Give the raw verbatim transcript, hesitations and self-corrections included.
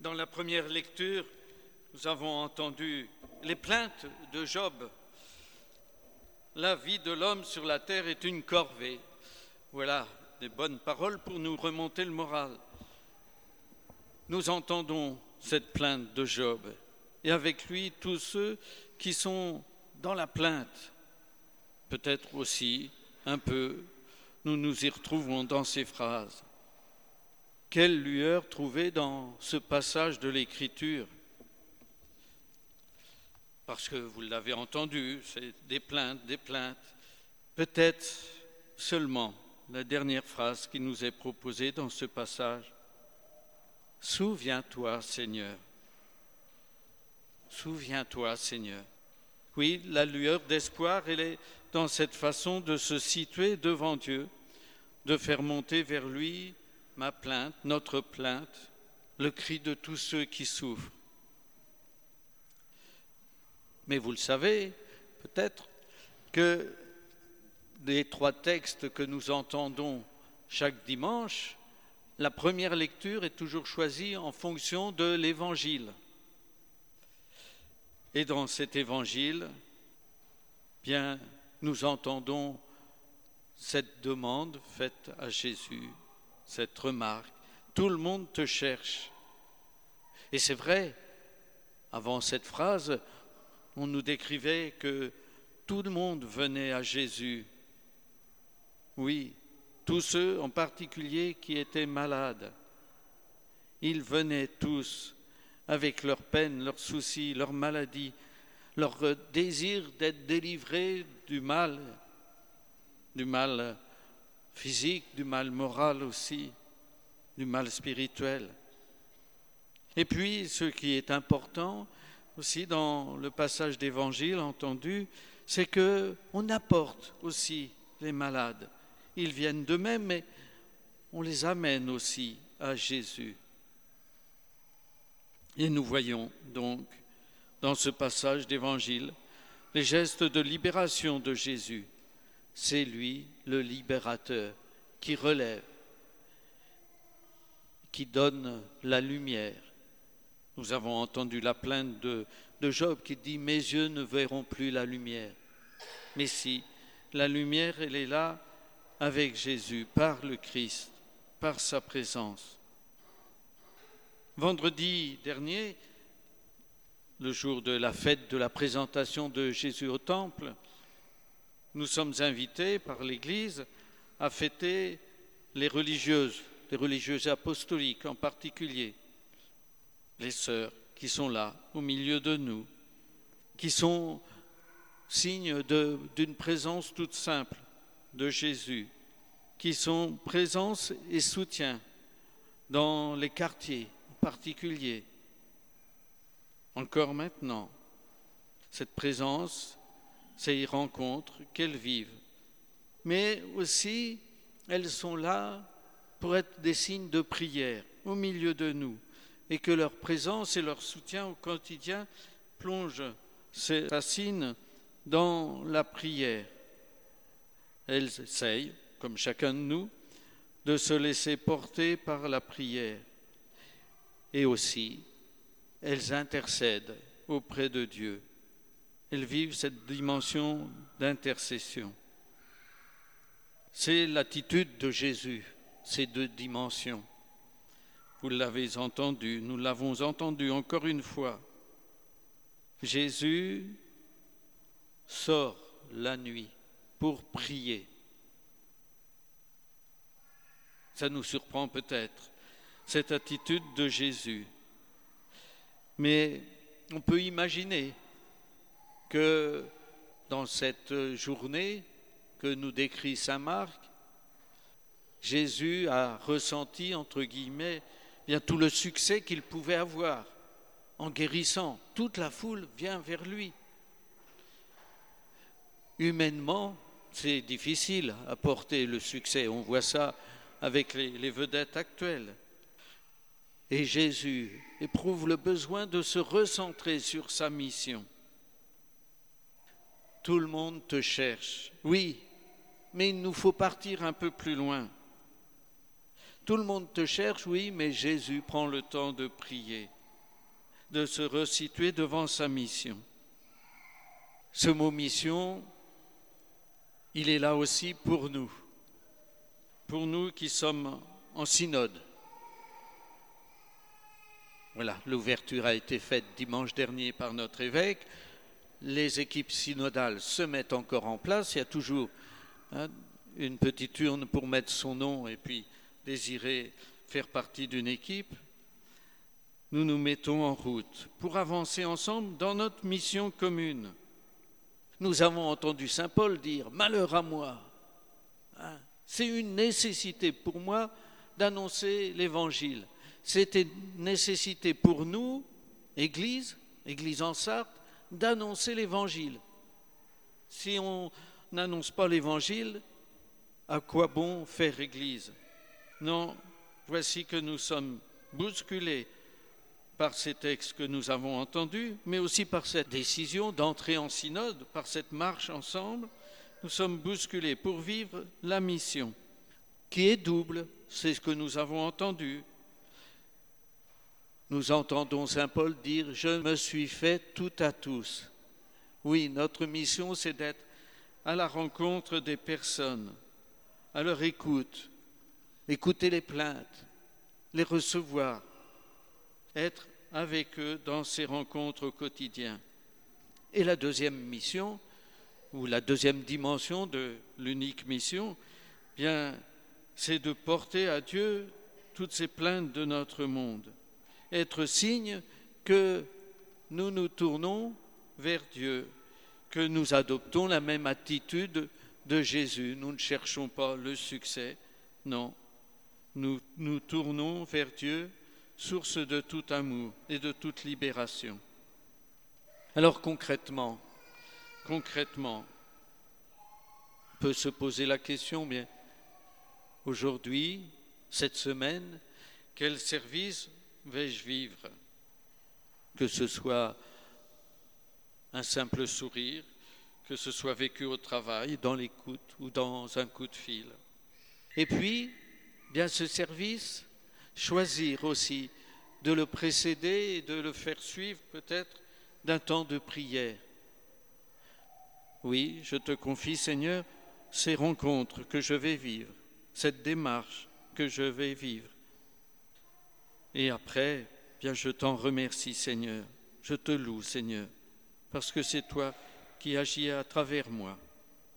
Dans la première lecture, nous avons entendu les plaintes de Job. La vie de l'homme sur la terre est une corvée. Voilà des bonnes paroles pour nous remonter le moral. Nous entendons cette plainte de Job et avec lui tous ceux qui sont dans la plainte. Peut-être aussi un peu, nous nous y retrouvons dans ces phrases. Quelle lueur trouver dans ce passage de l'Écriture? Parce que vous l'avez entendu, c'est des plaintes, des plaintes. Peut-être seulement la dernière phrase qui nous est proposée dans ce passage. Souviens-toi, Seigneur. Souviens-toi, Seigneur. Oui, la lueur d'espoir, elle est dans cette façon de se situer devant Dieu, de faire monter vers lui ma plainte, notre plainte, le cri de tous ceux qui souffrent. Mais vous le savez, peut-être que les trois textes que nous entendons chaque dimanche, la première lecture est toujours choisie en fonction de l'Évangile. Et dans cet Évangile, bien, nous entendons cette demande faite à Jésus, cette remarque. Tout le monde te cherche. Et c'est vrai, avant cette phrase, on nous décrivait que tout le monde venait à Jésus. Oui, tous ceux en particulier qui étaient malades. Ils venaient tous avec leurs peines, leurs soucis, leurs maladies, leur désir d'être délivrés du mal, du mal physique, du mal moral aussi, du mal spirituel. Et puis, ce qui est important aussi dans le passage d'Évangile entendu, c'est qu'on apporte aussi les malades. Ils viennent d'eux-mêmes, mais on les amène aussi à Jésus. Et nous voyons donc dans ce passage d'Évangile les gestes de libération de Jésus. C'est lui le libérateur qui relève, qui donne la lumière. Nous avons entendu la plainte de, de Job qui dit « Mes yeux ne verront plus la lumière ». Mais si, la lumière, elle est là avec Jésus, par le Christ, par sa présence. Vendredi dernier, le jour de la fête de la présentation de Jésus au temple, nous sommes invités par l'Église à fêter les religieuses, les religieuses apostoliques en particulier, les sœurs qui sont là au milieu de nous, qui sont signes de, d'une présence toute simple de Jésus, qui sont présence et soutien dans les quartiers en particulier. Encore maintenant, cette présence, ces rencontres qu'elles vivent, mais aussi elles sont là pour être des signes de prière au milieu de nous et que leur présence et leur soutien au quotidien plongent ces racines dans la prière. Elles essayent, comme chacun de nous, de se laisser porter par la prière. Et aussi, elles intercèdent auprès de Dieu. Elles vivent cette dimension d'intercession. C'est l'attitude de Jésus, ces deux dimensions. Vous l'avez entendu, nous l'avons entendu encore une fois. Jésus sort la nuit pour prier. Ça nous surprend peut-être, cette attitude de Jésus. Mais on peut imaginer que dans cette journée que nous décrit saint Marc, Jésus a ressenti, entre guillemets, bien tout le succès qu'il pouvait avoir en guérissant. Toute la foule vient vers lui. Humainement, c'est difficile à porter le succès. On voit ça avec les, les vedettes actuelles. Et Jésus éprouve le besoin de se recentrer sur sa mission. Tout le monde te cherche, oui, mais il nous faut partir un peu plus loin. Tout le monde te cherche, oui, mais Jésus prend le temps de prier. de se resituer devant sa mission. Ce mot mission, il est là aussi pour nous, pour nous qui sommes en synode. Voilà, l'ouverture a été faite dimanche dernier par notre évêque. Les équipes synodales se mettent encore en place. Il y a toujours hein, une petite urne pour mettre son nom et puis désirer faire partie d'une équipe. Nous nous mettons en route pour avancer ensemble dans notre mission commune. Nous avons entendu saint Paul dire « Malheur à moi hein, ». C'est une nécessité pour moi d'annoncer l'Évangile. C'est une nécessité pour nous, Église, Église en Sarthe, d'annoncer l'Évangile. Si on n'annonce pas l'Évangile, à quoi bon faire Église? Non, voici que nous sommes bousculés par ces textes que nous avons entendus, mais aussi par cette décision d'entrer en synode, par cette marche ensemble. Nous sommes bousculés pour vivre la mission, qui est double, c'est ce que nous avons entendu. Nous entendons saint Paul dire « Je me suis fait tout à tous ». Oui, notre mission, c'est d'être à la rencontre des personnes, à leur écoute, écouter les plaintes, les recevoir, être avec eux dans ces rencontres au quotidien. Et la deuxième mission, ou la deuxième dimension de l'unique mission, bien, c'est de porter à Dieu toutes ces plaintes de notre monde. Être signe que nous nous tournons vers Dieu, que nous adoptons la même attitude de Jésus. Nous ne cherchons pas le succès, non. Nous nous tournons vers Dieu, source de tout amour et de toute libération. Alors concrètement, concrètement, on peut se poser la question, bien, aujourd'hui, cette semaine, quel service vais-je vivre? Que ce soit un simple sourire, que ce soit vécu au travail, dans l'écoute ou dans un coup de fil. Et puis, bien ce service, choisir aussi de le précéder et de le faire suivre peut-être d'un temps de prière. Oui, je te confie, Seigneur, ces rencontres que je vais vivre, cette démarche que je vais vivre. Et après, bien je t'en remercie, Seigneur. Je te loue, Seigneur, parce que c'est toi qui agis à travers moi.